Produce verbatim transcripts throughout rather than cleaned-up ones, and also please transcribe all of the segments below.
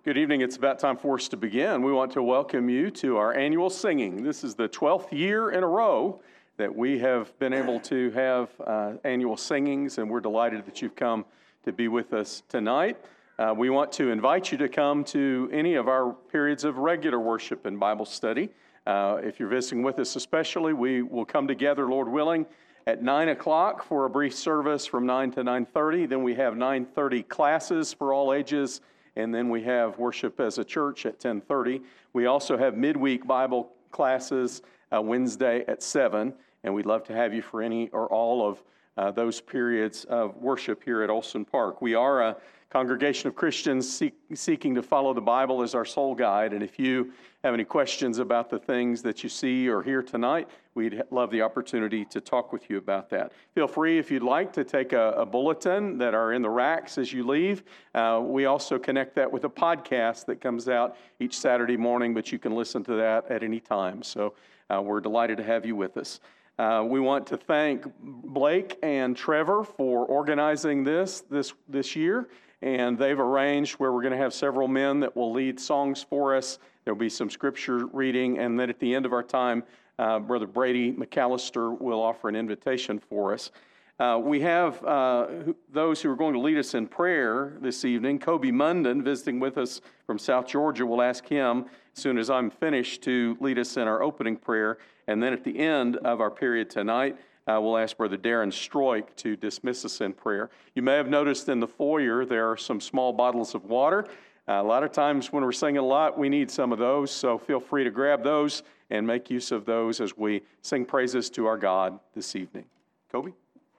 Good evening. It's about time for us to begin. We want to welcome you to our annual singing. This is the twelfth year in a row that we have been able to have uh, annual singings, and we're delighted that you've come to be with us tonight. Uh, we want to invite you to come to any of our periods of regular worship and Bible study. Uh, if you're visiting with us especially, we will come together, Lord willing, at nine o'clock for a brief service from nine to nine thirty. Then we have nine thirty classes for all ages, and then we have worship as a church at ten thirty. We also have midweek Bible classes uh, Wednesday at seven, and we'd love to have you for any or all of uh, those periods of worship here at Olson Park. We are a congregation of Christians seek, seeking to follow the Bible as our sole guide, and if you have any questions about the things that you see or hear tonight, we'd love the opportunity to talk with you about that. Feel free, if you'd like, to take a, a bulletin that are in the racks as you leave. Uh, we also connect that with a podcast that comes out each Saturday morning, but you can listen to that at any time. So uh, we're delighted to have you with us. Uh, we want to thank Blake and Trevor for organizing this this, this year. And they've arranged where we're going to have several men that will lead songs for us. There'll be some scripture reading, and then at the end of our time, uh, Brother Brady McAllister will offer an invitation for us. Uh, we have uh, those who are going to lead us in prayer this evening. Kobe Munden, visiting with us from South Georgia, will ask him, as soon as I'm finished, to lead us in our opening prayer. And then at the end of our period tonight, Uh, we'll ask Brother Darren Stroik to dismiss us in prayer. You may have noticed in the foyer there are some small bottles of water. Uh, a lot of times when we're singing a lot, we need some of those, so feel free to grab those and make use of those as we sing praises to our God this evening. Kobe?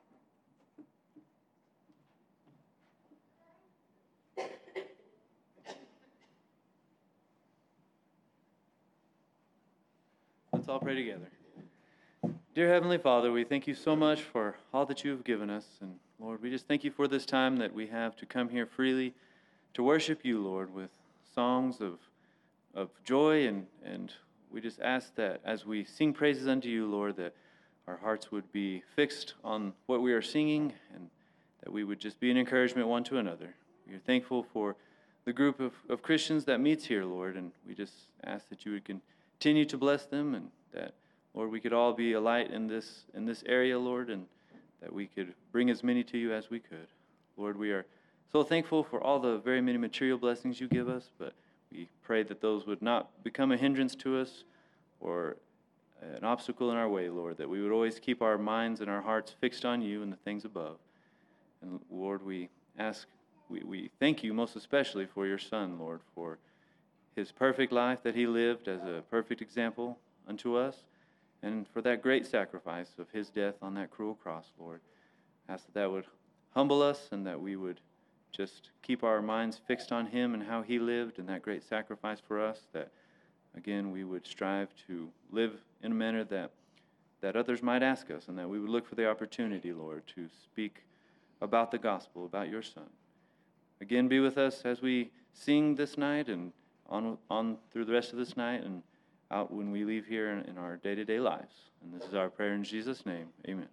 Let's all pray together. Dear Heavenly Father, we thank you so much for all that you have given us. And Lord, we just thank you for this time that we have to come here freely to worship you, Lord, with songs of of joy. And, and we just ask that as we sing praises unto you, Lord, that our hearts would be fixed on what we are singing and that we would just be an encouragement one to another. We are thankful for the group of, of Christians that meets here, Lord, and we just ask that you would continue to bless them and that Lord, we could all be a light in this in this area, Lord, and that we could bring as many to you as we could. Lord, we are so thankful for all the very many material blessings you give us, but we pray that those would not become a hindrance to us or an obstacle in our way, Lord, that we would always keep our minds and our hearts fixed on you and the things above. And Lord, we ask, we, we thank you most especially for your Son, Lord, for his perfect life that he lived as a perfect example unto us, and for that great sacrifice of his death on that cruel cross, Lord. Ask that that would humble us and that we would just keep our minds fixed on him and how he lived and that great sacrifice for us, that, again, we would strive to live in a manner that, that others might ask us and that we would look for the opportunity, Lord, to speak about the gospel, about your Son. Again, be with us as we sing this night and on, on through the rest of this night and out when we leave here in, in our day-to-day lives. And this is our prayer in Jesus' name. Amen.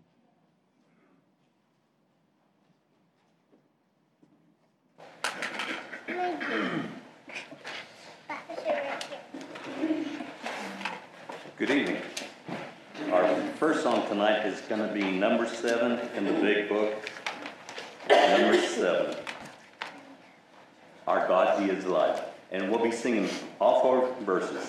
Good evening. Our first song tonight is going to be number seven in the big book. Number seven. Our God, He is life. And we'll be singing all four verses.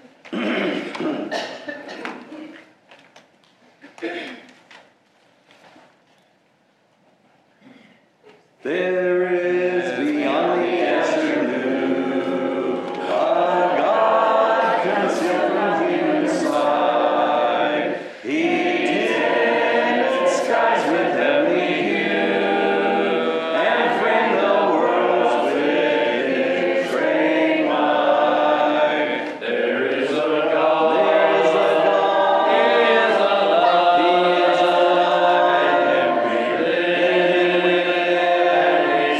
There is beyond the afternoon a God concealed from human sight. He tinted skies with heavenly hue and framed the worlds with His great might. There is a God. There is a God. He is alive. He is alive. And we live.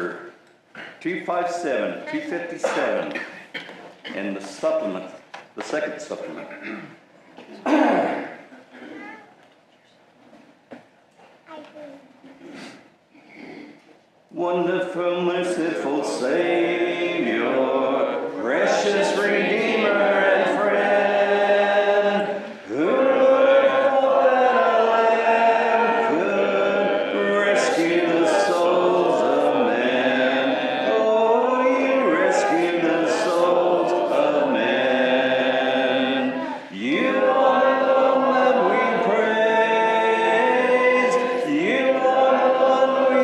number two fifty-seven, two fifty-seven, and the supplement, the second supplement. Wonderful, merciful Savior, precious Redeemer and friend, who would hope that a lamb could rescue the souls of men. Oh, you rescue the souls of men. You are the one that we praise. You are the one we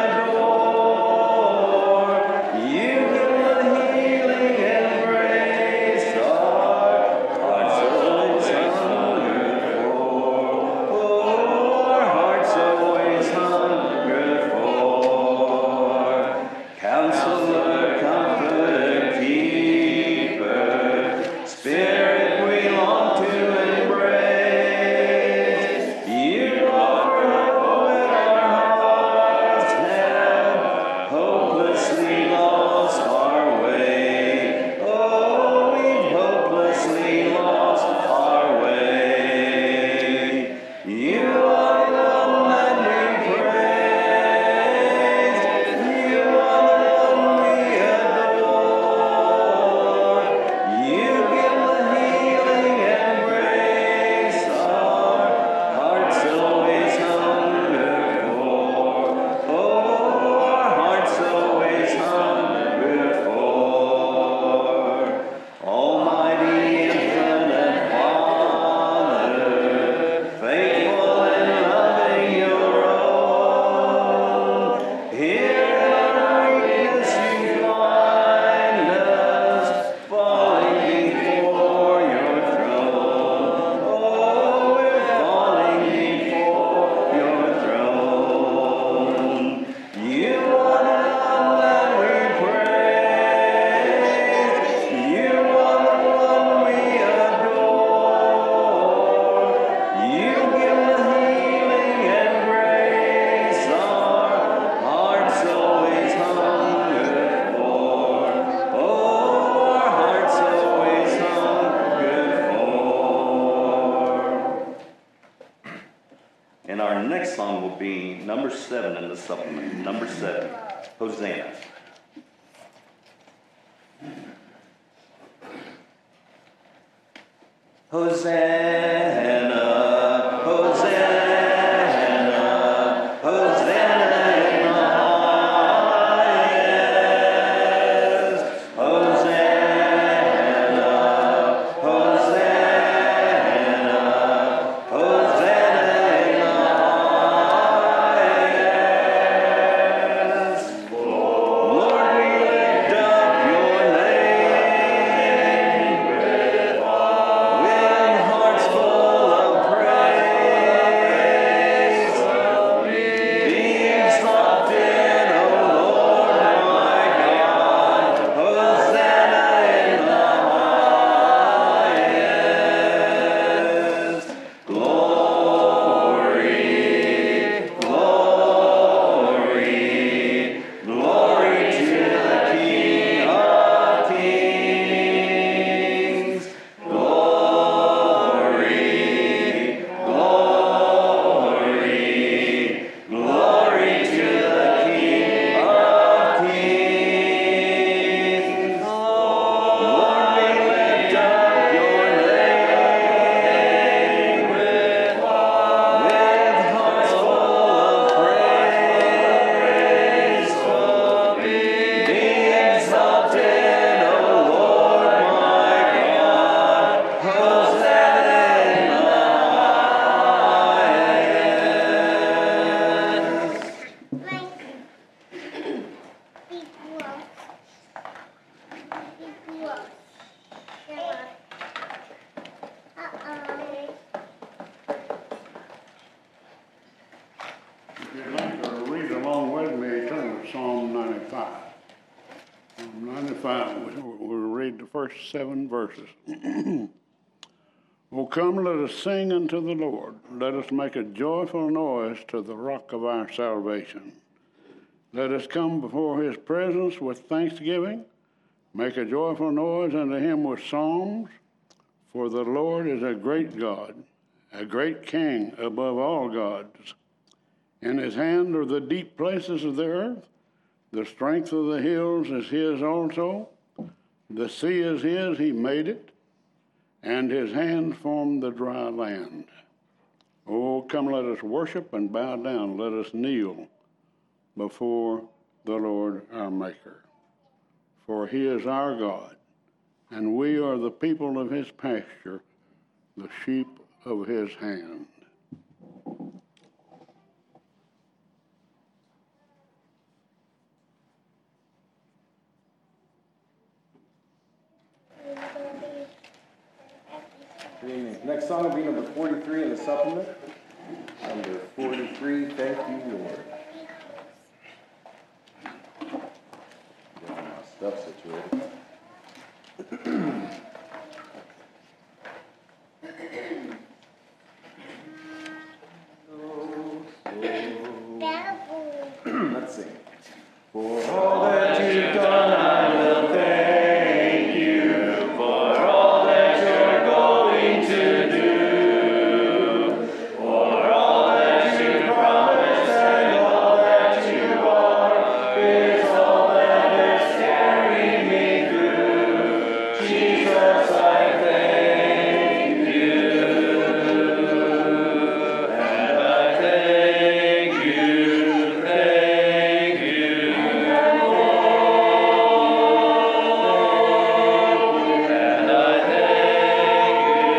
adore. You give the healing and grace our hearts always hunger for. Oh, our hearts always hunger for. Counselor, Comforter, Keeper, Spirit we long to embrace. You offer hope when our hearts have hopelessly lost our way. Oh, we've hopelessly lost our way. You are the one that we praise. You are the one we adore. You give the healing and grace our hearts always hunger for. Oh, our hearts always hunger for. Almighty infinite Father, faithful and loving your own, here in our weakness you find us, falling before your throne. Oh, we're falling before your throne. You are the one that we praise. You are the one we adore. You give the healing and grace our hearts always hunger for. Oh, our hearts always hunger for. And our next song will be number seven in the supplement. Number seven, Hosanna. Hosanna, Hosanna, Hosanna in the highest. Hosanna, Hosanna, Hosanna in the highest. Lord, we lift up your name with hearts full of praise. Be exalted, O Lord my God. Hosanna in the highest. Glory, glory, glory to the King of Kings. Glory, glory, glory to the King of Kings. Lord, we lift up your name with hearts full of praise. Be exalted, O Lord my God. Hosanna in the highest. If you'd like to read along with me, turn to Psalm ninety-five. Psalm ninety-five, we- we'll read the first seven verses. O come, let us sing unto the Lord. Let us make a joyful noise to the rock of our salvation. Let us come before his presence with thanksgiving. Make a joyful noise unto him with psalms. For the Lord is a great God, a great King above all gods. In his hand are the deep places of the earth. The strength of the hills is his also. The sea is his, he made it, and his hand formed the dry land. Oh, come, let us worship and bow down. Let us kneel before the Lord our Maker. For he is our God, and we are the people of his pasture, the sheep of his hand. Good evening. Next song will be number forty-three in the supplement. Number forty-three, Thank You, Lord. Get all my stuff situated. Let's sing. For all that you've done, I will thank you. For all that you're going to do. For all that you promised and all that you are is all that is carrying me through. Jesus, I thank you. And I thank you, thank you. And I thank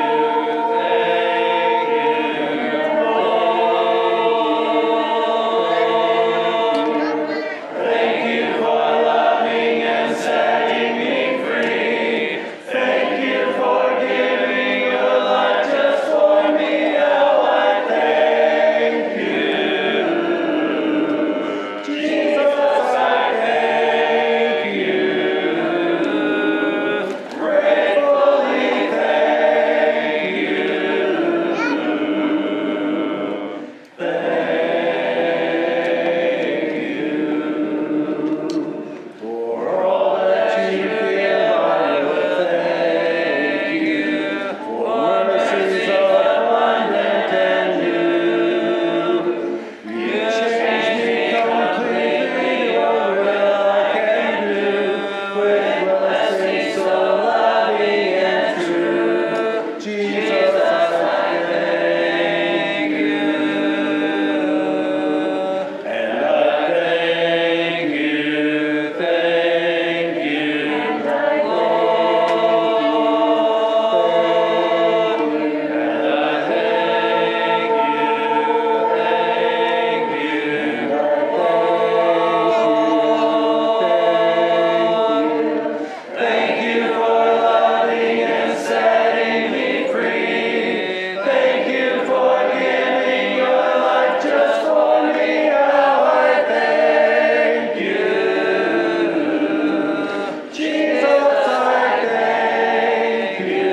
Thank you for loving and setting me free. Thank you for giving your life just for me. How I thank you. Jesus, I thank you. Gratefully thank you. For all that you give, I will thank you. For mercies abundant and new. You change me completely. What will I can do with blessings so loving and true? Jesus, I thank you. And I thank you, thank you, Lord. And I thank you, thank you, and I thank you, thank you for loving and setting me free. Thank you for giving your life just for me. How I thank you. Jesus, I thank you.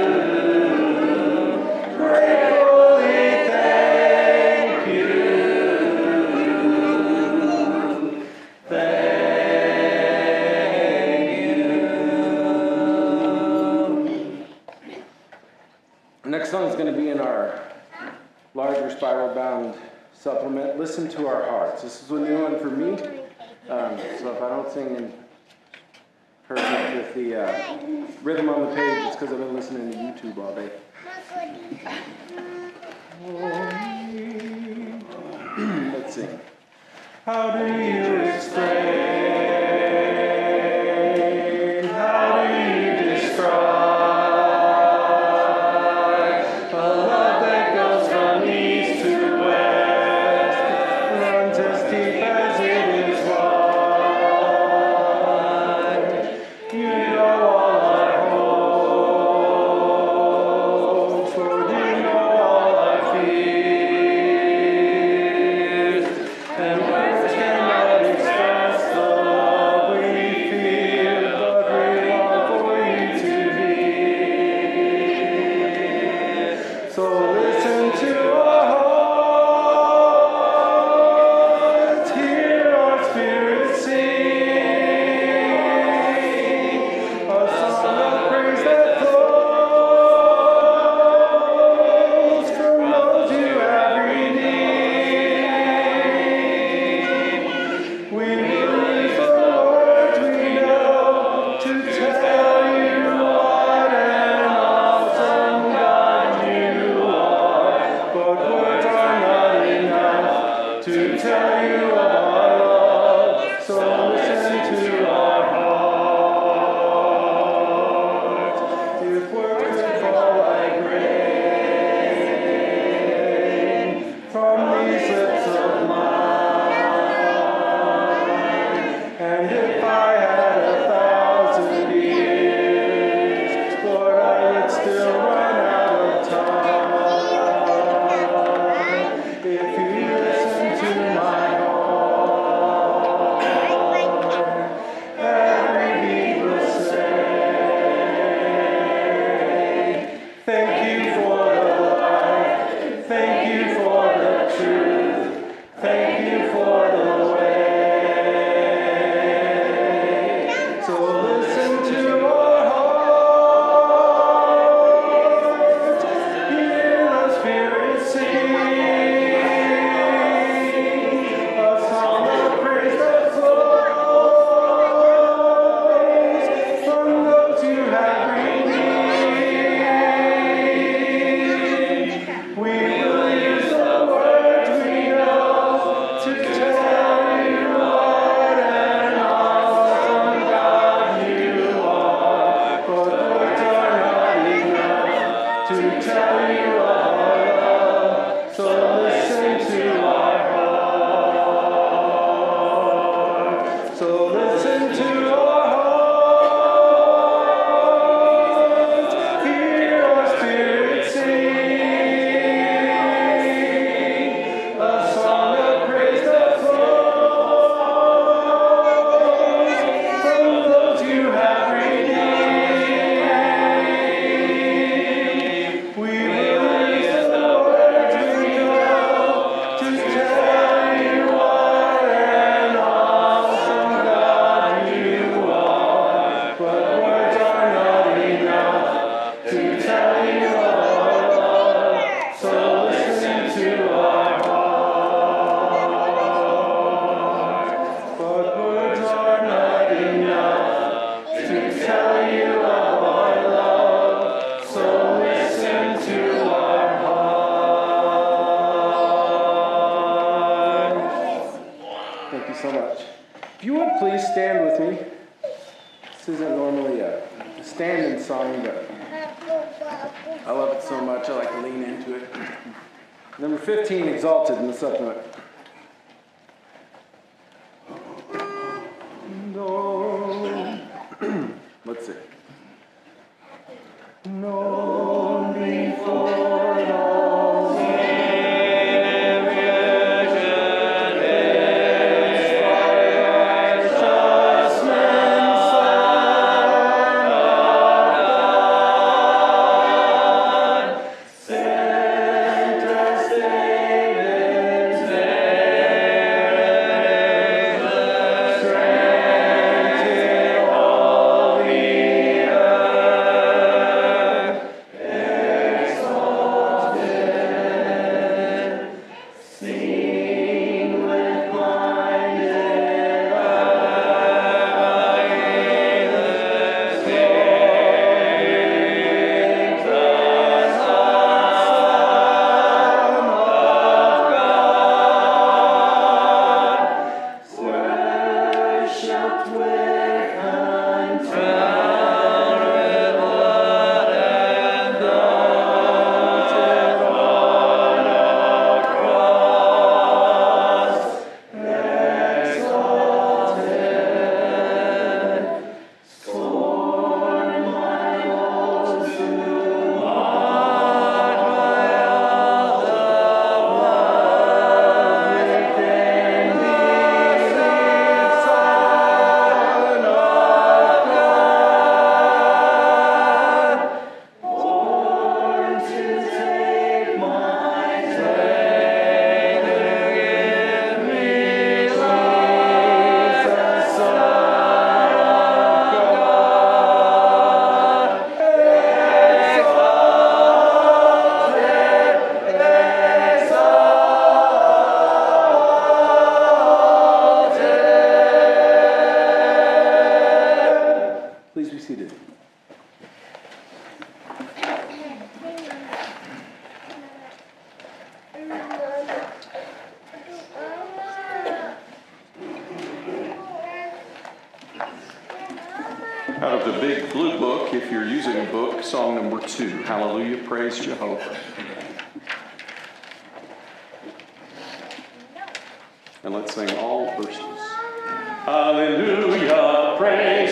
Gratefully thank you. Thank you. Next song is going to be in our larger spiral bound supplement, Listen to Our Hearts. This is a new one for me. Um, so if I don't sing in perfect with the uh, rhythm on the page, it's because I've been listening to YouTube all day. Let's sing. How do you explain? How do you describe a love that goes from east to west, runs as deep as it is wide? You know all our hopes, Lord, you know all our fears, and words cannot express the with me? This isn't normally a standing song, but I love it so much I like to lean into it. Number fifteen, Exalted in the supplement. No. Let's see. Known before all Out of the big blue book, if you're using a book, song number two, Hallelujah, Praise Jehovah. And let's sing all verses. Hallelujah, praise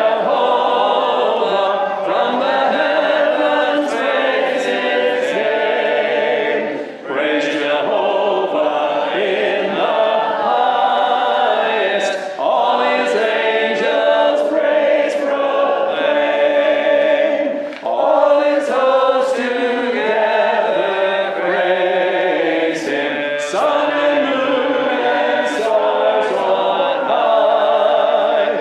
Jehovah, from the heavens praise his name. Praise Jehovah in the highest, all his angels praise proclaim. All his hosts together praise him. Sun and moon and stars on high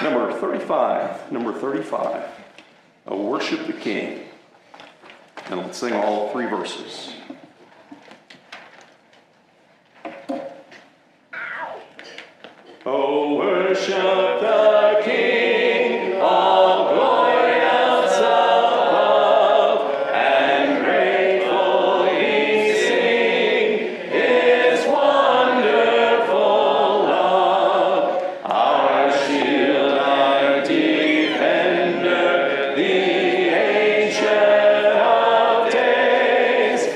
Number thirty-five, number thirty-five, uh, Worship the King. And let's sing all three verses. Oh, worship the King, all glorious above, and gratefully sing His wonderful love. Our shield, our defender, the Ancient of Days,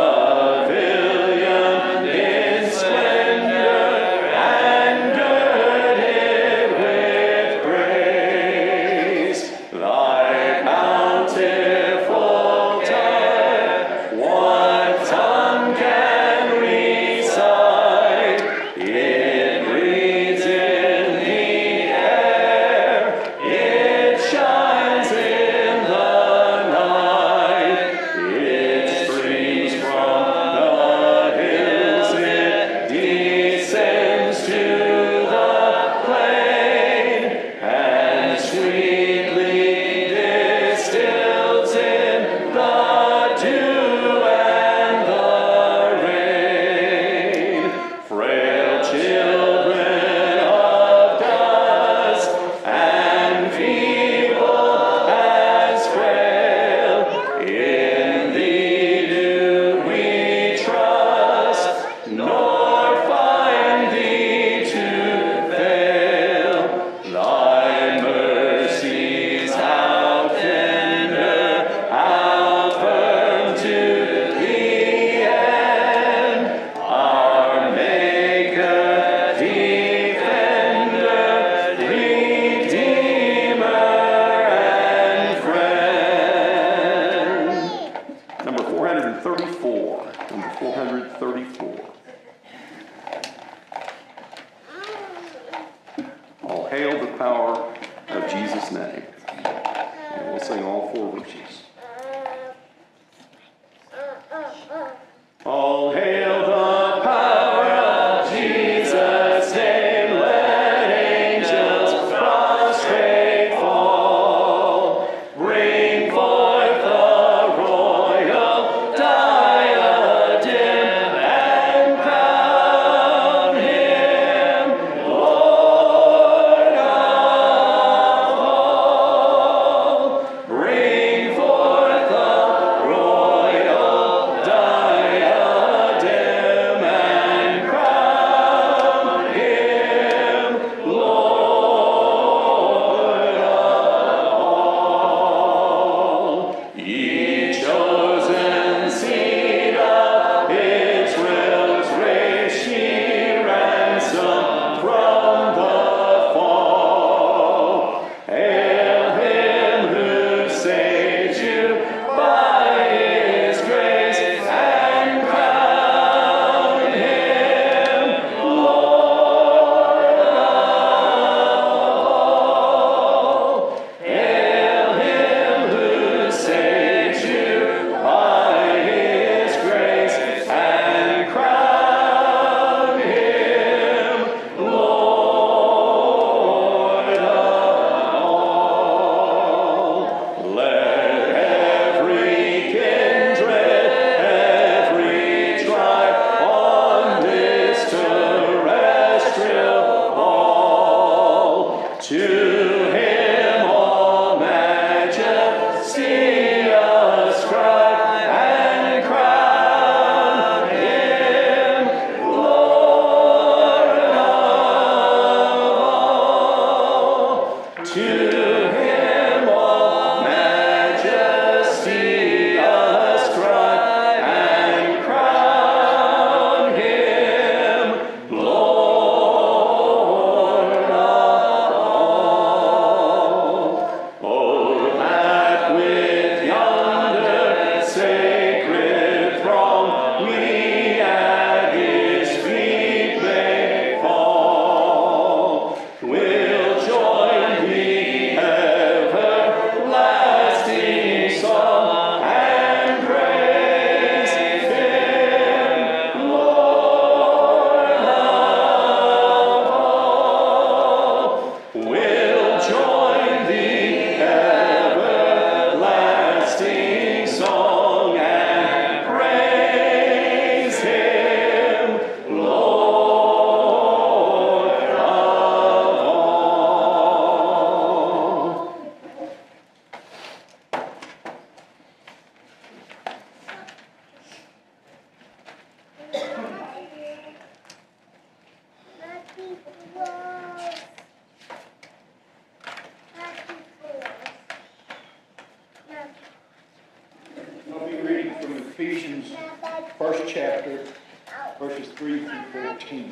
pavilion in splendor and girded with praise. Thy bountiful tide, what tongue can recite? It breathes in the air, it shines in the night, it springs from the hills, it descends to the plain, and sweetly distills in the dew and the rain. Frail children of dust and feeble as frail, in Thee do we trust, nor find Thee to fail. Thy mercies how tender, how firm to the end. Our Maker, Defender, Redeemer, and Friend. Number four hundred thirty-four. Number four hundred thirty-four. All hail the power of Jesus' name. And we'll sing all four verses. All hail the power of Jesus' name, let angels prostrate fall. Bring forth the royal diadem and crown Him Lord of all. Bring forth the royal diadem and crown Him Lord of all. Ye chosen seed of Israel's race, ye ransomed from the fall. Hail Him who saves you by His grace, and crown Him Lord of all. Hail Him who saves you by His grace, and crown Him Lord of all. Let every kindred, every tribe on this terrestrial ball, to Him all majesty ascribe, and crown Him Lord of all. To Him all majesty ascribe, and crown Him Lord of all. Oh, that with yonder sacred throng we at His feet may fall, will join the Ephesians, first chapter, verses three through fourteen.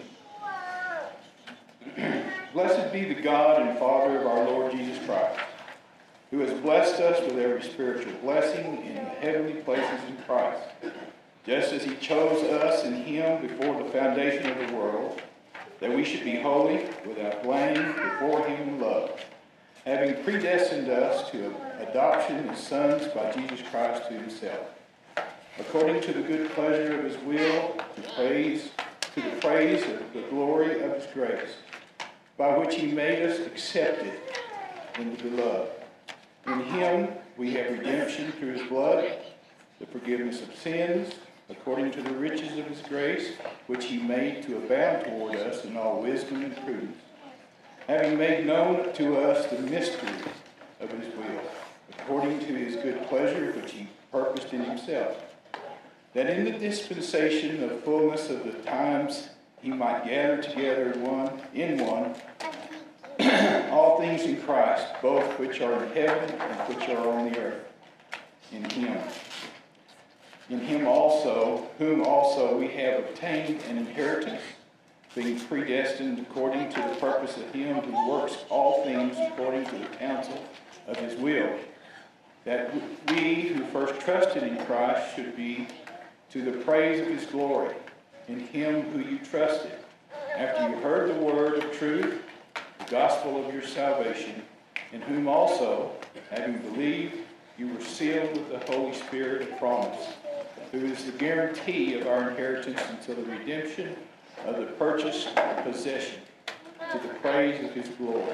Blessed be the God and Father of our Lord Jesus Christ, who has blessed us with every spiritual blessing in the heavenly places in Christ, just as he chose us in him before the foundation of the world, that we should be holy, without blame, before him in love, having predestined us to adoption as sons by Jesus Christ to himself, according to the good pleasure of his will, to praise, to the praise of the glory of his grace, by which he made us accepted in the beloved. In him we have redemption through his blood, the forgiveness of sins, according to the riches of his grace, which he made to abound toward us in all wisdom and prudence, having made known to us the mystery of his will, according to his good pleasure which he purposed in himself, that in the dispensation of fullness of the times he might gather together in one, in one all things in Christ, both which are in heaven and which are on the earth, in him. In him also, whom also we have obtained an inheritance, being predestined according to the purpose of him who works all things according to the counsel of his will, that we who first trusted in Christ should be to the praise of his glory. In him who you trusted, after you heard the word of truth, the gospel of your salvation, in whom also, having believed, you were sealed with the Holy Spirit of promise, who is the guarantee of our inheritance until the redemption of the purchased possession, to the praise of his glory.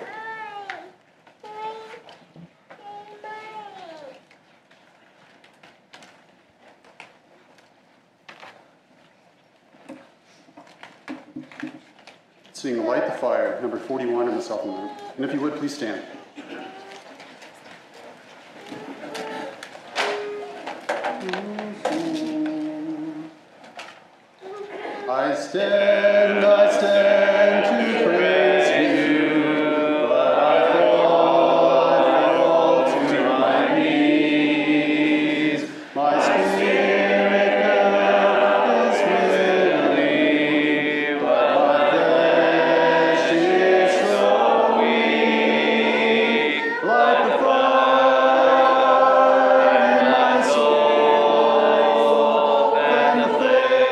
Sing Light the Fire, number forty-one in the supplement. And if you would, please stand. I stand, I stand to praise you, but I fall, I fall to my knees. My spirit now is willing, but my flesh is so weak. Like the fire in my soul, and the flame.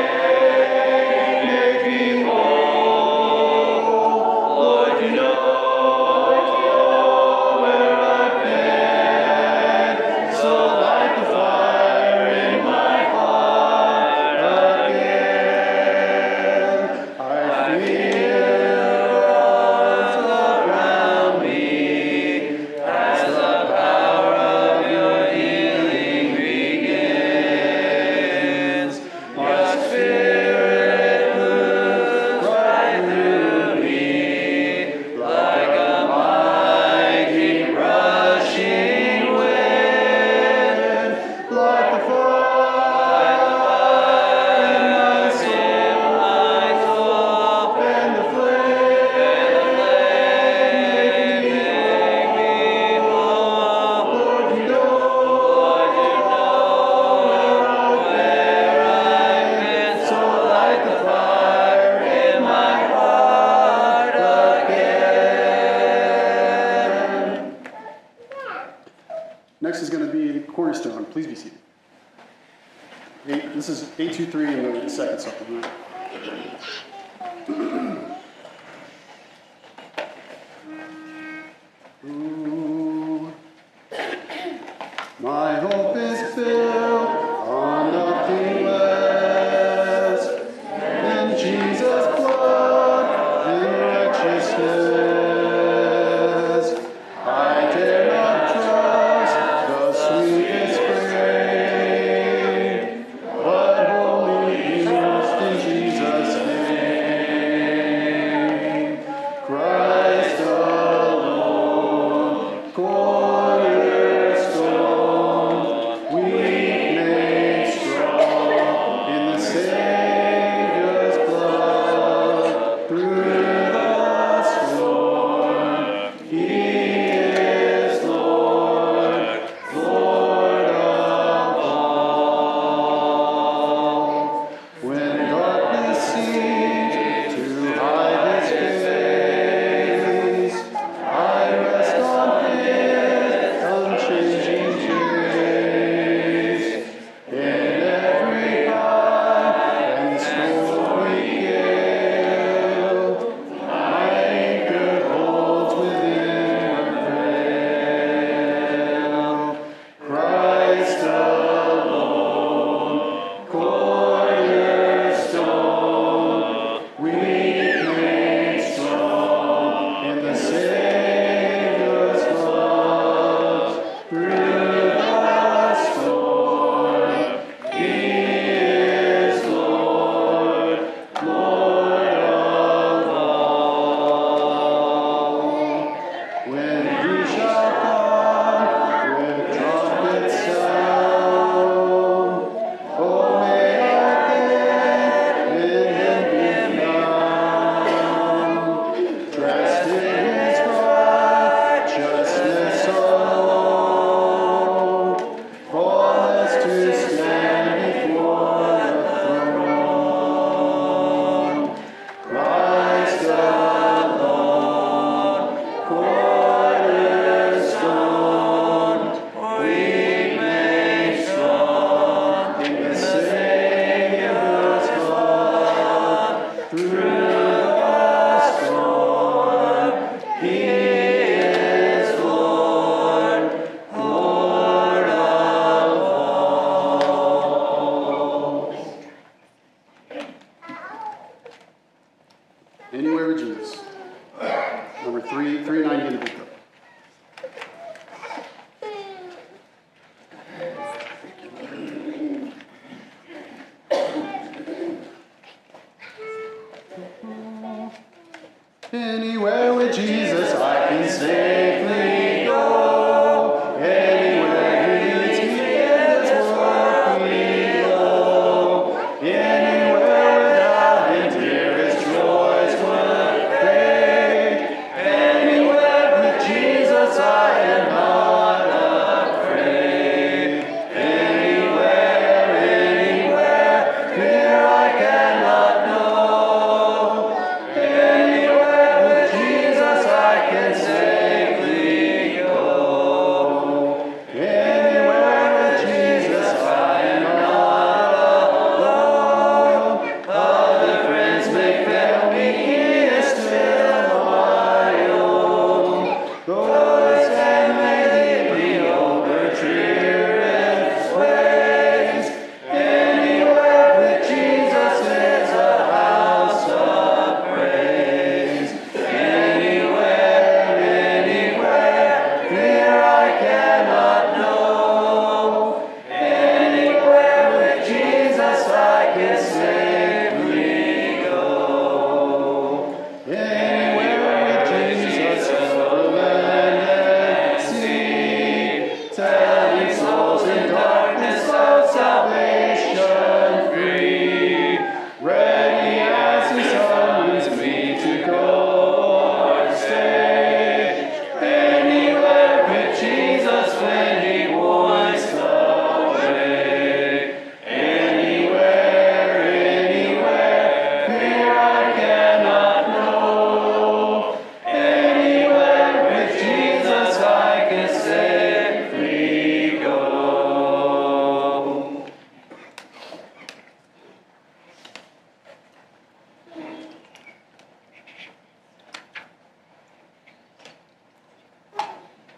Next is going to be Cornerstone. Please be seated. Eight, this is eight two three in the second supplement. Ooh. My hope is built on nothing less than Jesus' blood and righteousness. I dare not trust the sweetest grave, but wholly trust in Jesus' name. Christ alone, cornerstone,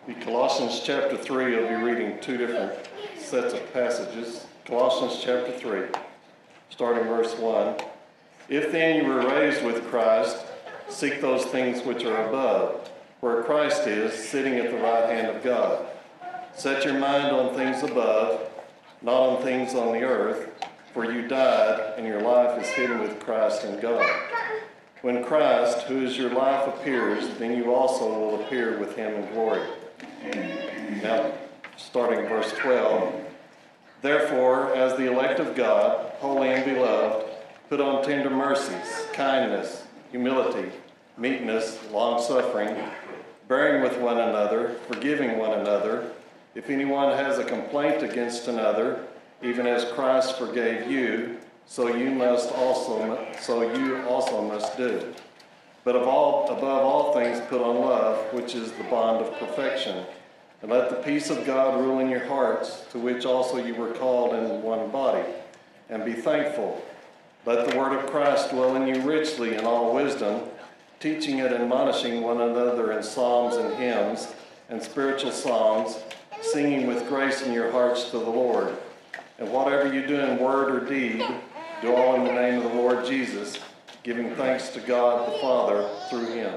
The Colossians chapter three, I'll be reading two different sets of passages. Colossians chapter three, starting verse one. If then you were raised with Christ, seek those things which are above, where Christ is, sitting at the right hand of God. Set your mind on things above, not on things on the earth, for you died, and your life is hidden with Christ in God. When Christ, who is your life, appears, then you also will appear with him in glory. Now, starting verse twelve. Therefore, as the elect of God, holy and beloved, put on tender mercies, kindness, humility, meekness, long-suffering, bearing with one another, forgiving one another. If anyone has a complaint against another, even as Christ forgave you, so you must also, so you also must do. But of all, above all things, put on love, which is the bond of perfection. And let the peace of God rule in your hearts, to which also you were called in one body. And be thankful. Let the word of Christ dwell in you richly in all wisdom, teaching and admonishing one another in psalms and hymns and spiritual songs, singing with grace in your hearts to the Lord. And whatever you do in word or deed, do all in the name of the Lord Jesus, giving thanks to God the Father through him.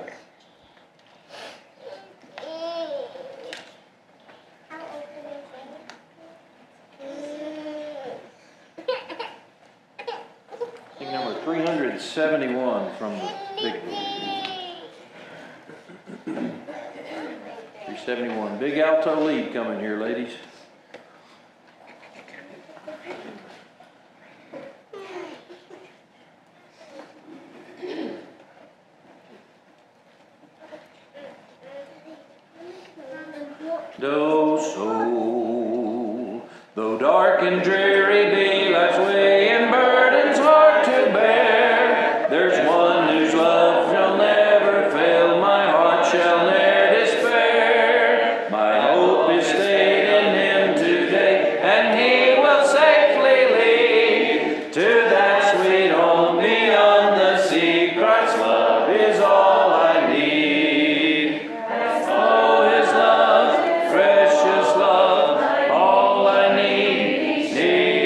Sing number three hundred seventy-one from the big book. three seventy-one. Big alto lead coming here, ladies. Do so, though dark and dreary be life's way and burdens hard to bear, there's one whose love shall never fail, my heart shall ne'er despair. My hope is stayed in him today, and he will safely lead to that sweet home beyond the sea. Christ's love is all I need. Oh, his love, precious love, all I need, need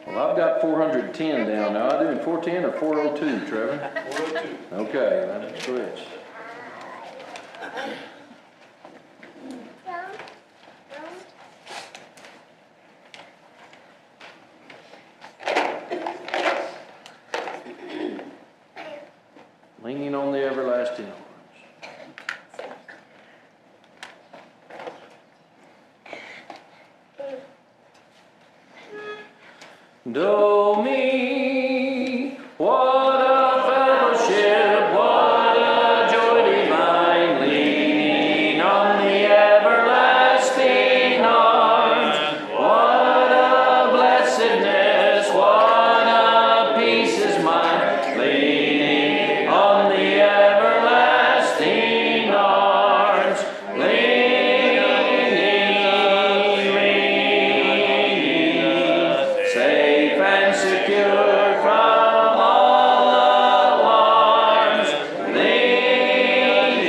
Well, I've got four hundred ten down now. I doing four ten or four oh two, Trevor? four oh two. Okay, let me switch. Leaning on the everlasting arms. Do me, what a fellowship, what a joy divine, leaning on the everlasting arms. What a blessedness, what a peace is mine, leaning on the everlasting arms. Leaning, leaning, safe and secure from all alarms. Leaning,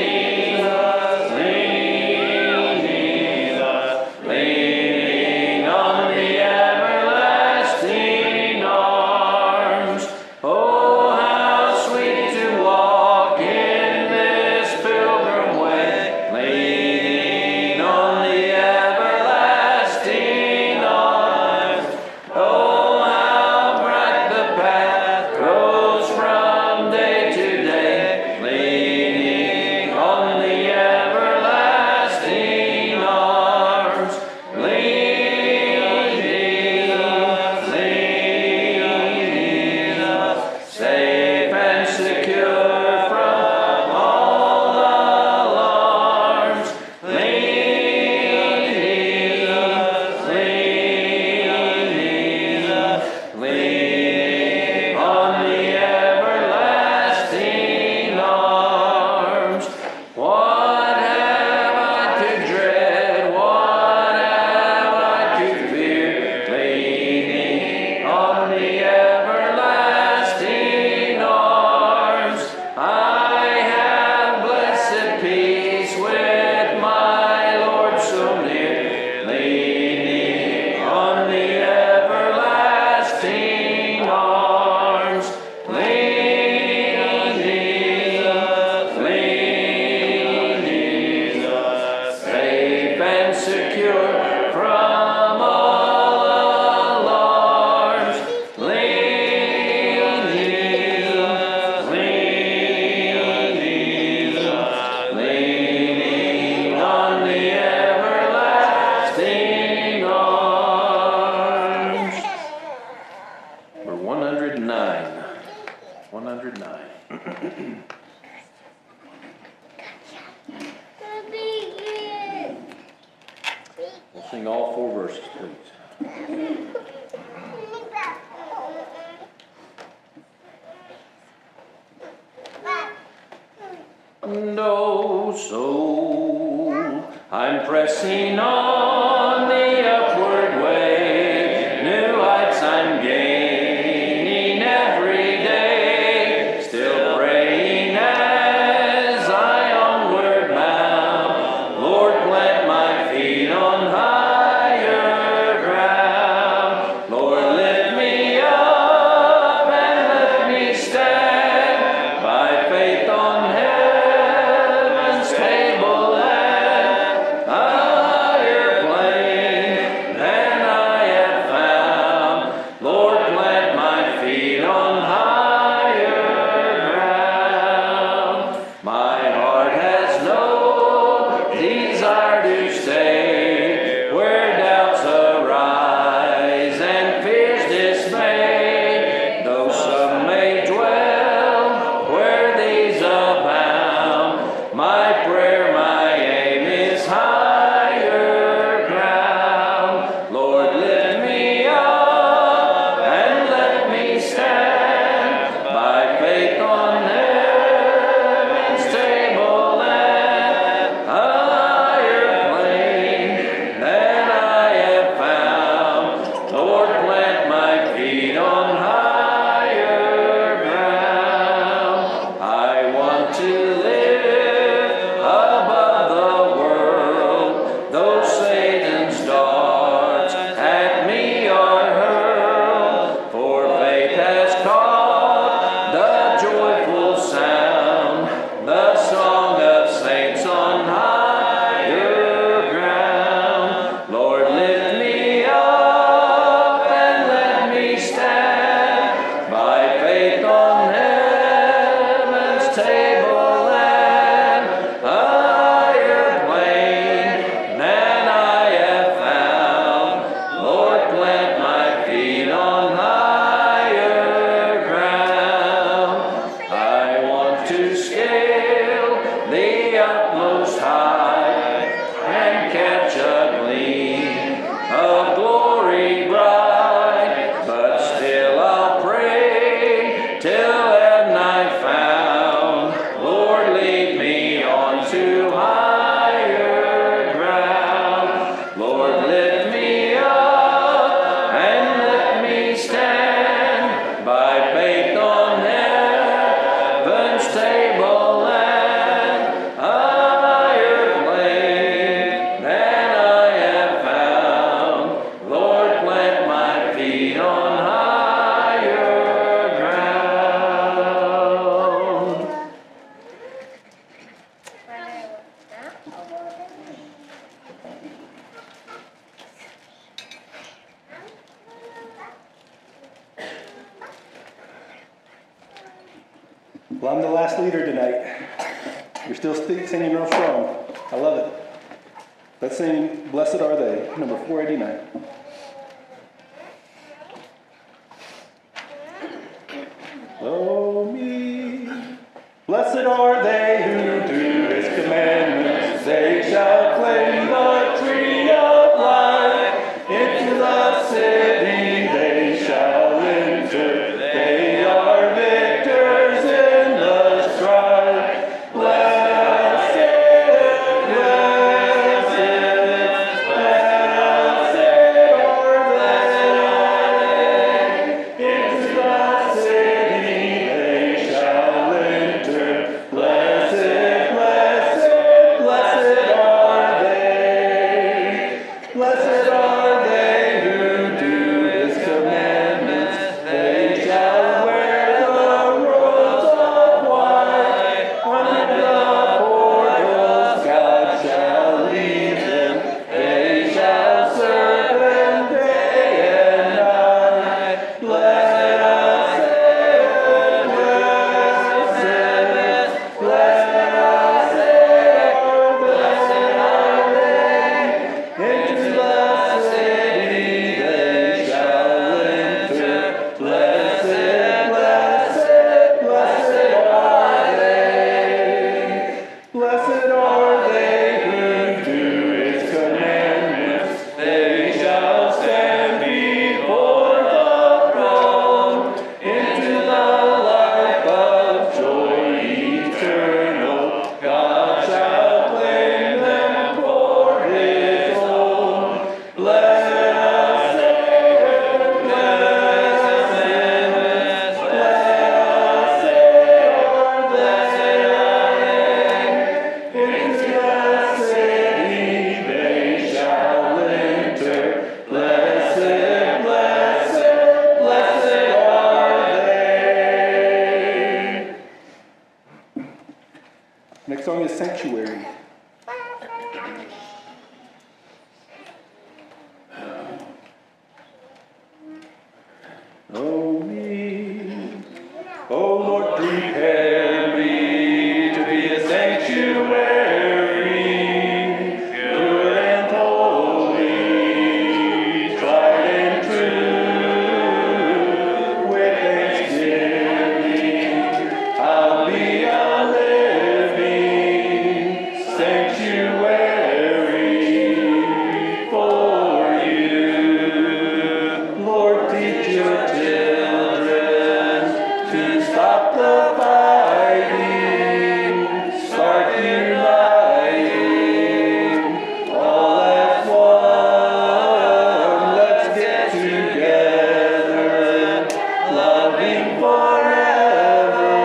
leaning, leaning on the everlasting arms. Oh, how sweet to walk in this pilgrim way, leaning on the everlasting arms. Oh, how bright the path grows from day to day, leaning on the everlasting arms. Leaning, leaning, safe and secure from all alarms. Leaning, leaning, leaning on the everlasting arms. What have I to dread? What have I to fear? Leaning on the everlasting arms. I have blessed peace with my Lord so near, leaning on the everlasting arms. Leaning, leaning, safe and secure from all alarms. Leaning, leaning, leaning on the everlasting arms. Number one hundred nine. one hundred nine. We'll sing all four verses, please. And oh, soul, I'm pressing on the upward way. New heights I'm gaining every day. Still praying as I onward bound. Lord, plant my feet on higher ground. Lord, lift me up and let me stand by faith on heaven's table land. Higher plane. Well, I'm the last leader tonight. You're still st- singing real strong. I love it. Let's sing Blessed Are They, number four eighty-nine. Oh, me. Blessed are they who do his commandments. They shall claim the tree of life. Into the city they shall enter. They are victors in the strife. Blessed, blessed, blessed are they. Into the city they shall enter. Blessed, blessed, blessed are they. Blessed are they who do his commandments. They shall wear the robes of white. Under the portals God shall lead them. They shall serve him day and night. Blessed, blessed, blessed are they. Into the city they shall enter. Blessed, blessed, blessed are they. Blessed are they who do his commandments. They shall stand before the throne. Into the life of joy eternal. God shall claim them for his own. Blessed, blessed, blessed are they. Into the city they shall enter. Blessed, blessed, blessed are they. Next song is Sanctuary. Oh me, oh Lord, prepare me to be a sanctuary, pure and holy, tried and true. With thanksgiving, I'll be a living sanctuary for you. Lord, teach your children to stop the fighting, start uniting, all as one. Let's get together, loving forever,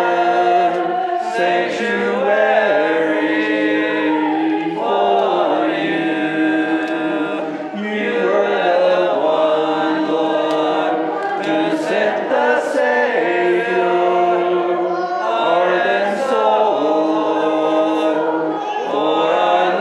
sanctuary for you. You were the one, Lord, who sent the Savior, heart and soul, for our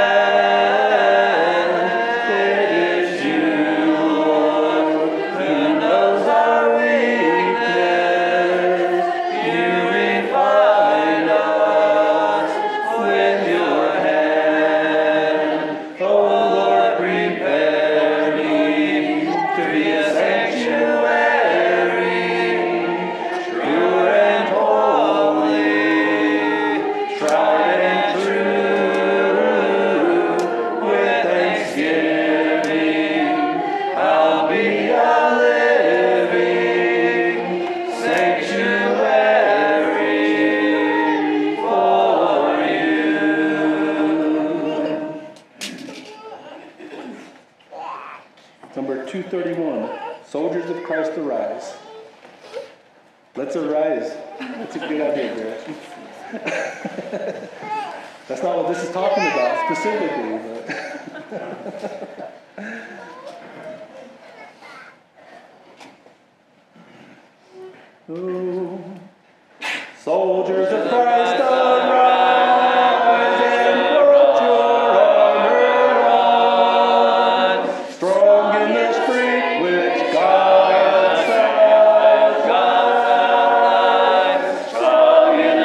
land. It is you, Lord, who knows our weakness. You refine us with your hand. Oh Lord, prepare me to be a sanctuary, pure and holy, tried and true. With thanksgiving, I'll be a living sanctuary for you. Number two thirty-one, Soldiers of Christ Arise. Let's arise. That's a good idea, Greg. That's not what this is talking about specifically, but. Oh, soldiers of Christ arise and put your armor on, strong in the strength which God supplies, strong in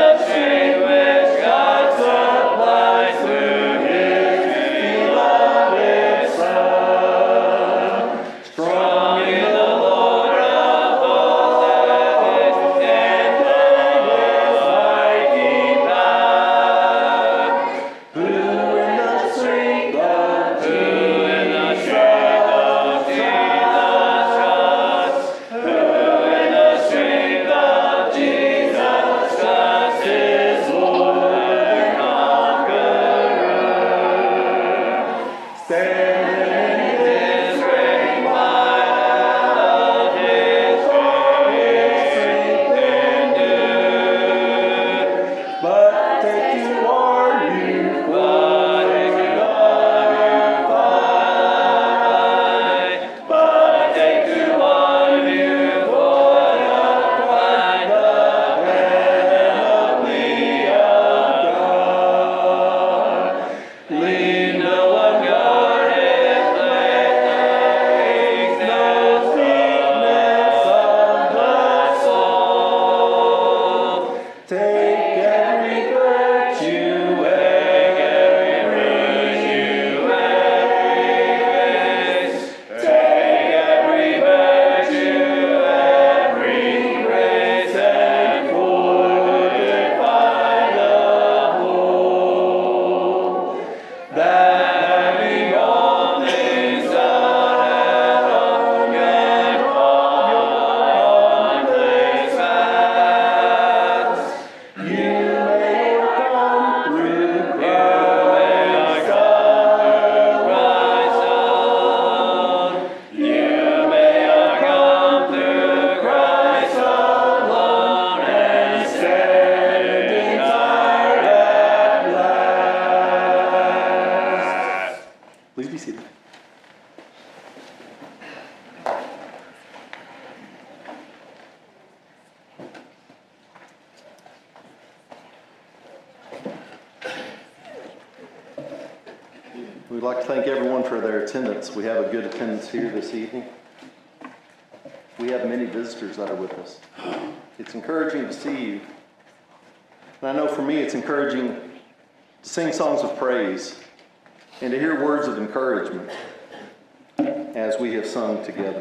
We'd like to thank everyone for their attendance. We have a good attendance here this evening. We have many visitors that are with us. It's encouraging to see you. And I know for me it's encouraging to sing songs of praise and to hear words of encouragement as we have sung together.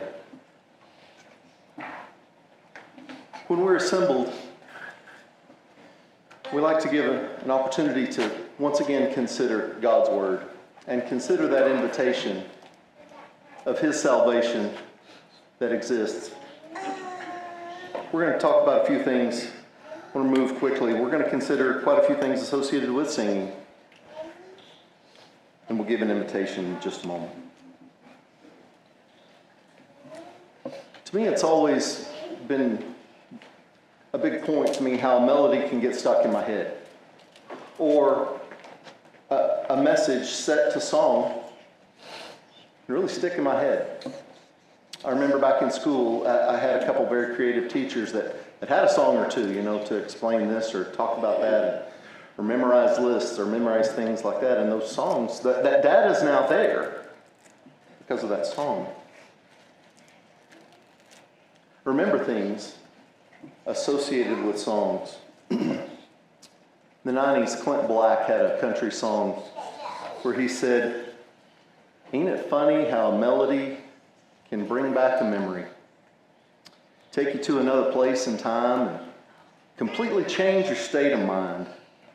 When we're assembled, we like to give a, an opportunity to once again consider God's Word and consider that invitation of His salvation that exists. We're going to talk about a few things. I want to move quickly. We're going to consider quite a few things associated with singing. And we'll give an invitation in just a moment. To me, it's always been a big point to me how a melody can get stuck in my head. Or a, a message set to song can really stick in my head. I remember back in school, I, I had a couple very creative teachers that, that had a song or two, you know, to explain this or talk about that, or memorize lists or memorize things like that. And those songs, that, that data is now there because of that song. Remember things associated with songs. In the nineties, Clint Black had a country song where he said, "Ain't it funny how a melody can bring back a memory, take you to another place and time, and completely change your state of mind."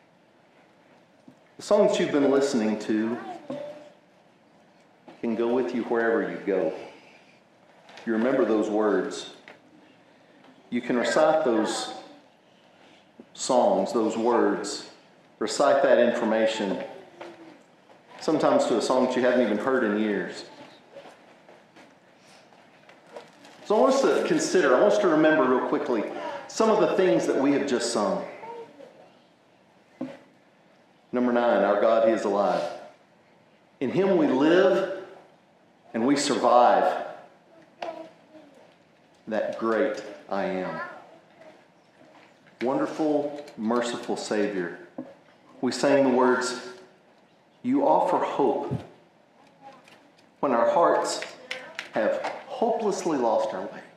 The songs you've been listening to can go with you wherever you go. You remember those words. You can recite those songs, those words, recite that information, sometimes to a song that you haven't even heard in years. So I want us to consider, I want us to remember real quickly some of the things that we have just sung. Number nine, our God, He is alive. In Him we live and we survive. That great I am. Wonderful, merciful Savior. We sang the words, "You offer hope when our hearts have hopelessly lost our way."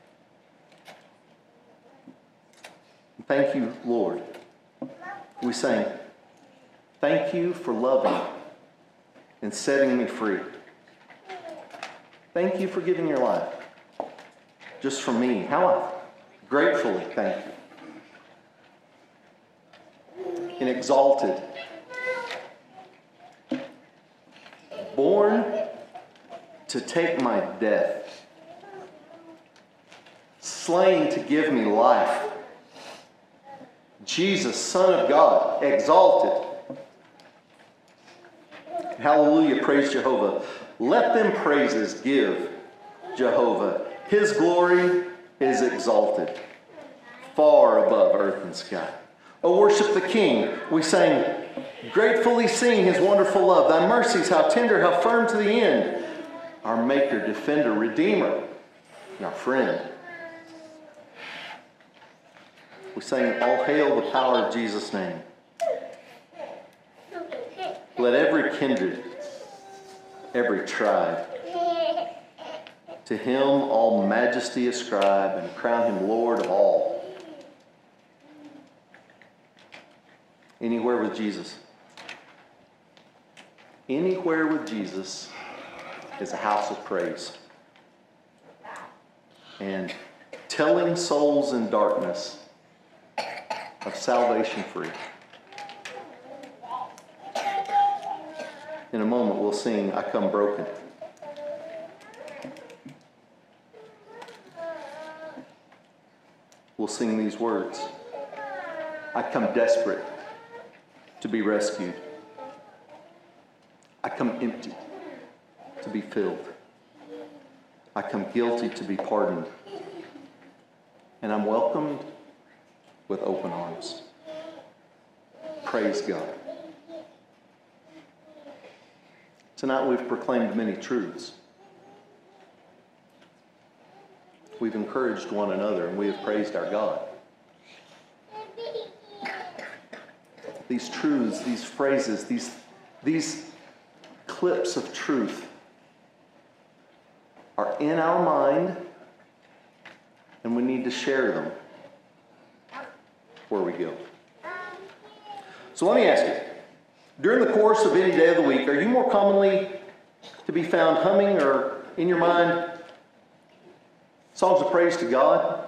Thank you, Lord. We sang, "Thank you for loving and setting me free. Thank you for giving your life just for me." How I gratefully thank you. And exalted, born to take my death, slain to give me life. Jesus, Son of God, exalted. Hallelujah, praise Jehovah. Let them praises give Jehovah. His glory is exalted, far above earth and sky. Oh, worship the King. We sang, gratefully sing His wonderful love. Thy mercies, how tender, how firm to the end. Our Maker, Defender, Redeemer, and our friend. We sang, all hail the power of Jesus' name. Let every kindred, every tribe, to Him all majesty ascribe and crown Him Lord of all. Anywhere with Jesus. Anywhere with Jesus is a house of praise. And telling souls in darkness of salvation free. In a moment we'll sing, I Come Broken. We'll sing these words. I come desperate to be rescued. I come empty to be filled. I come guilty to be pardoned. And I'm welcomed with open arms. Praise God. Tonight we've proclaimed many truths. We've encouraged one another and we have praised our God. These truths, these phrases, these, these clips of truth are in our mind, and we need to share them where we go. So let me ask you, during the course of any day of the week, are you more commonly to be found humming or in your mind songs of praise to God,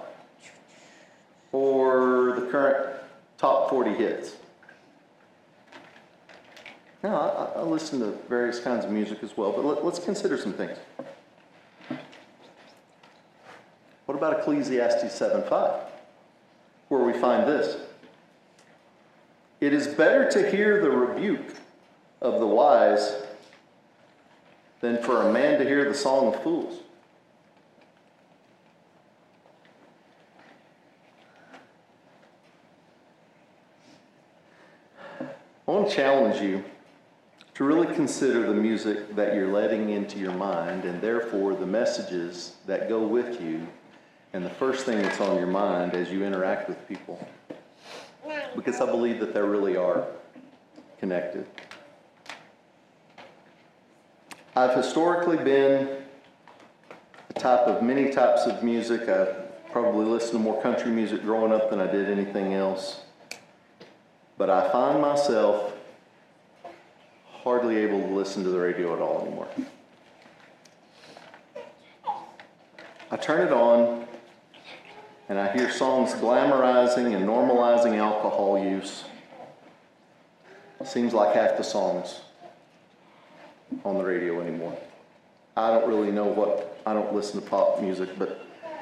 or the current top forty hits? Now, I, I listen to various kinds of music as well, but let, let's consider some things. What about Ecclesiastes seven five, where we find this? It is better to hear the rebuke of the wise than for a man to hear the song of fools. I want to challenge you to really consider the music that you're letting into your mind, and therefore the messages that go with you, and the first thing that's on your mind as you interact with people. Because I believe that they really are connected. I've historically been the type of many types of music. I probably listened to more country music growing up than I did anything else. But I find myself hardly able to listen to the radio at all anymore. I turn it on, and I hear songs glamorizing and normalizing alcohol use. It seems like half the songs on the radio anymore. I don't really know what, I don't listen to pop music, but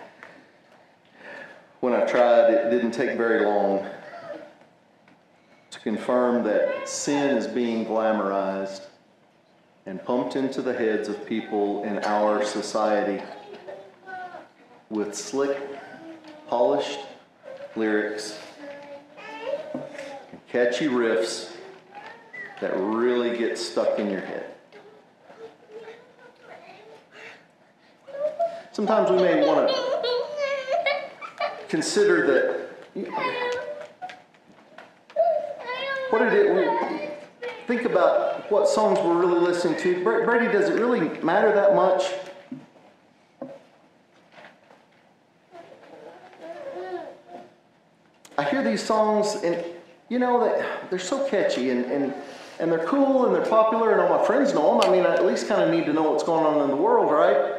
when I tried, it didn't take very long to confirm that sin is being glamorized and pumped into the heads of people in our society with slick, polished lyrics and catchy riffs that really get stuck in your head. Sometimes we may want to consider that, what did it, think about what songs we're really listening to. Brady, does it really matter that much? I hear these songs, and you know, that they're so catchy, and, and, and they're cool, and they're popular, and all my friends know them. I mean, I at least kind of need to know what's going on in the world, right?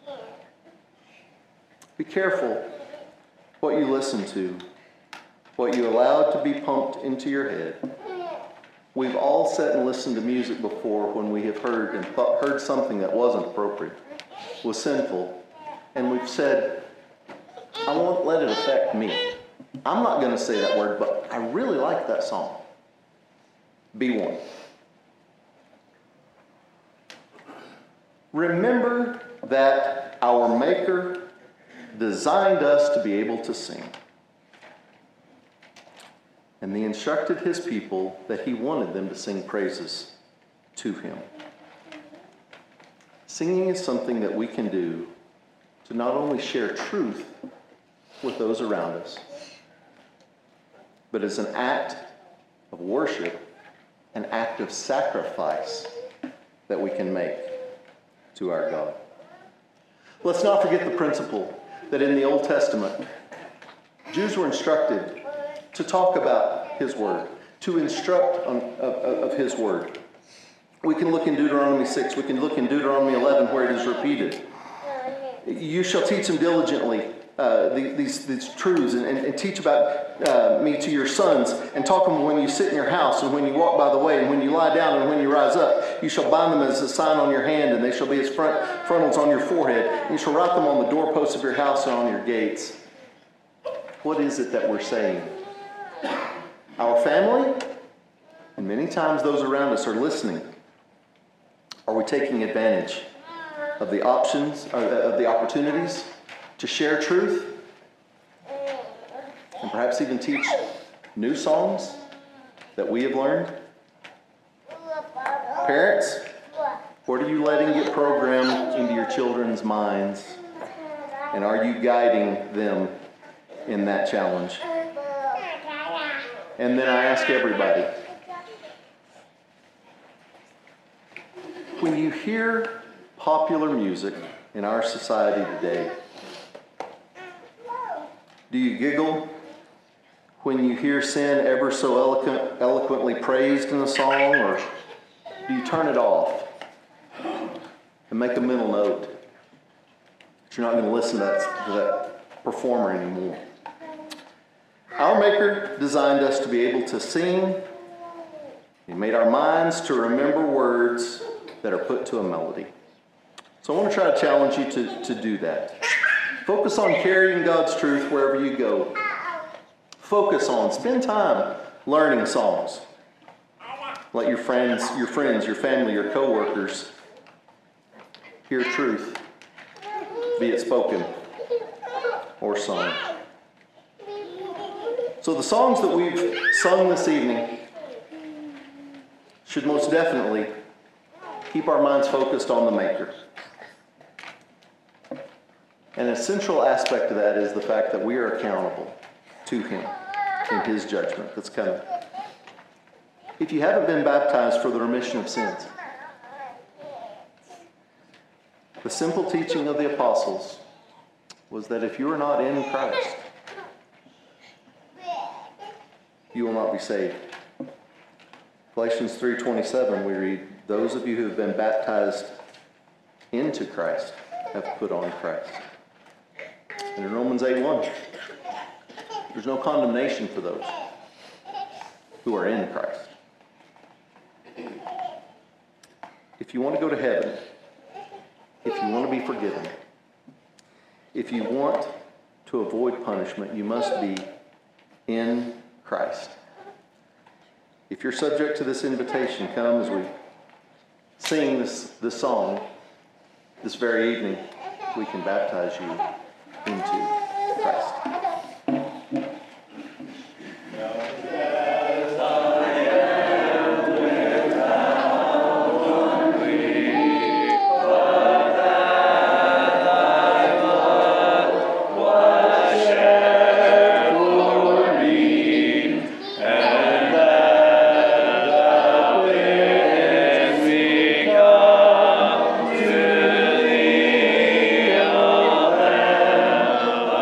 Be careful what you listen to, what you allow to be pumped into your head. We've all sat and listened to music before when we have heard and thought, heard something that wasn't appropriate, was sinful, and we've said, I won't let it affect me. I'm not going to say that word, but I really like that song. Be one. Remember that our Maker designed us to be able to sing. And he instructed his people that he wanted them to sing praises to him. Singing is something that we can do to not only share truth with those around us, but as an act of worship, an act of sacrifice that we can make to our God. Let's not forget the principle that in the Old Testament, Jews were instructed to talk about his word, to instruct on, of, of his word. We can look in Deuteronomy six, we can look in Deuteronomy eleven where it is repeated. You shall teach them diligently uh, these, these truths, and, and, and teach about uh, me to your sons, and talk them when you sit in your house, and when you walk by the way, and when you lie down, and when you rise up. You shall bind them as a sign on your hand, and they shall be as front, frontals on your forehead. And you shall write them on the doorposts of your house and on your gates. What is it that we're saying? Our family, and many times those around us, are listening. Are we taking advantage of the options, or of the opportunities to share truth, and perhaps even teach new songs that we have learned? Parents, what are you letting get programmed into your children's minds? And are you guiding them in that challenge? And then I ask everybody, When you hear popular music in our society today, do you giggle when you hear sin ever so eloquent, eloquently praised in a song, or do you turn it off and make a mental note that you're not going to listen to that, to that performer anymore? Our Maker designed us to be able to sing. He made our minds to remember words that are put to a melody. So I want to try to challenge you to, to do that. Focus on carrying God's truth wherever you go. Focus on, spend time learning songs. Let your friends, your friends, your family, your coworkers hear truth, be it spoken or sung. So the songs that we've sung this evening should most definitely keep our minds focused on the Maker. An essential aspect of that is the fact that we are accountable to Him in His judgment that's coming. If you haven't been baptized for the remission of sins, the simple teaching of the apostles was that if you are not in Christ, you will not be saved. Galatians three twenty-seven, we read, those of you who have been baptized into Christ have put on Christ. And in Romans eight one, there's no condemnation for those who are in Christ. If you want to go to heaven, if you want to be forgiven, if you want to avoid punishment, you must be in Christ. If you're subject to this invitation, come as we sing this, this song this very evening. We can baptize you into Christ. Amen.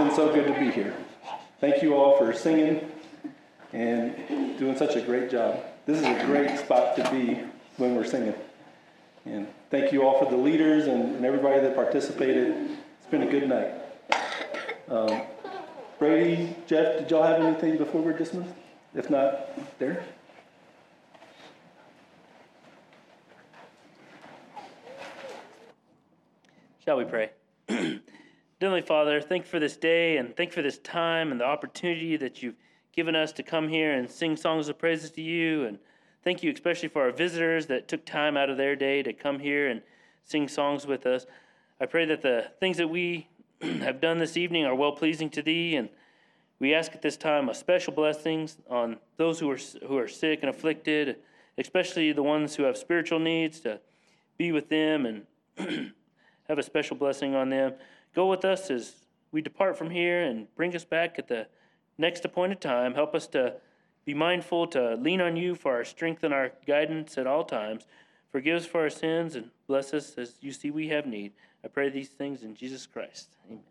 been so good to be here. Thank you all for singing and doing such a great job. This is a great spot to be when we're singing. And thank you all for the leaders and, and everybody that participated. It's been a good night. Um, Brady, Jeff, did y'all have anything before we're dismissed? If not, there. Shall we pray? Heavenly Father, thank you for this day and thank you for this time and the opportunity that you've given us to come here and sing songs of praises to you. And thank you especially for our visitors that took time out of their day to come here and sing songs with us. I pray that the things that we have done this evening are well-pleasing to thee, and we ask at this time a special blessings on those who are who are sick and afflicted, especially the ones who have spiritual needs, to be with them and have a special blessing on them. Go with us as we depart from here and bring us back at the next appointed time. Help us to be mindful to lean on you for our strength and our guidance at all times. Forgive us for our sins and bless us as you see we have need. I pray these things in Jesus Christ. Amen.